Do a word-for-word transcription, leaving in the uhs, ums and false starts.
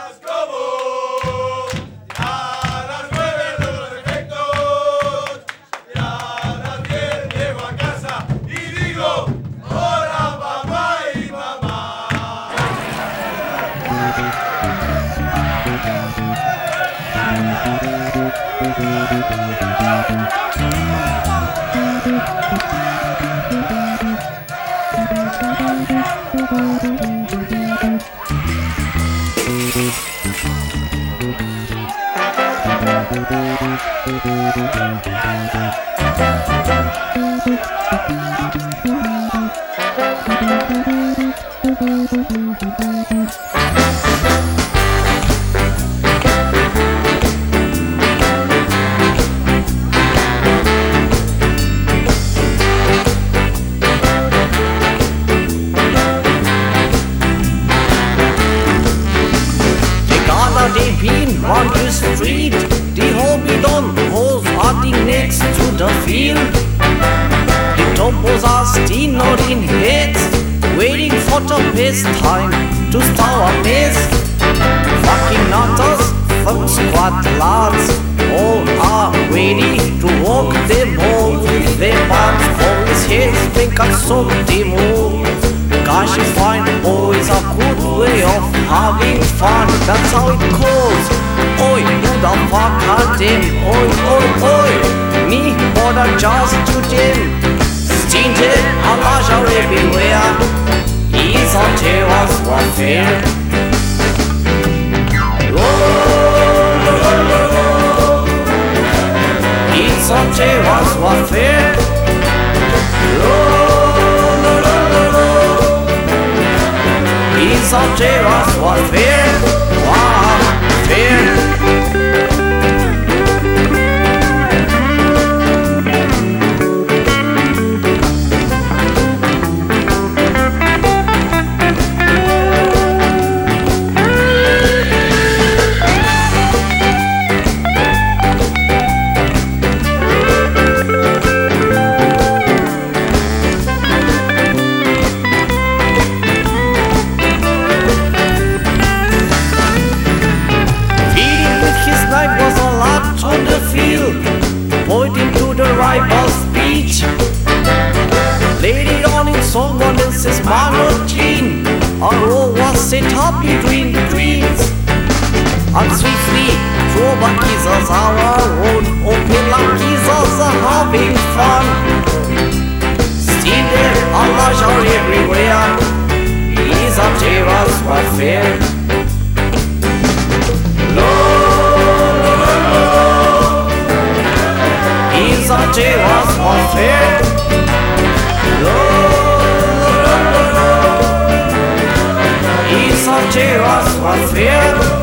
On the street, the Hobidon hoes are the next to the field. The topos are still not in heads, waiting for the best time to start a mess. Fucking nutters, fuck squad lads, all are ready to walk the ball with their bums for his heads, think I saw the move. Gosh, you find boys a good way of having fun, that's how it goes. Oi, who the fuck are them? Oi, oi, oi, me bother just to them. Stinted, Allahs are everywhere. Is on terror's warfare. It's on terror's warfare. It's on terror's warfare. Warfare. Pointing to the rival's speech, laid it on in someone else's machine. A row was set up between the trees, and swiftly throwback kissers are around, open like kissers are having fun. Still there, Allahs are everywhere. It's a terror's warfare. It's a terror's warfare. It's a terror's warfare.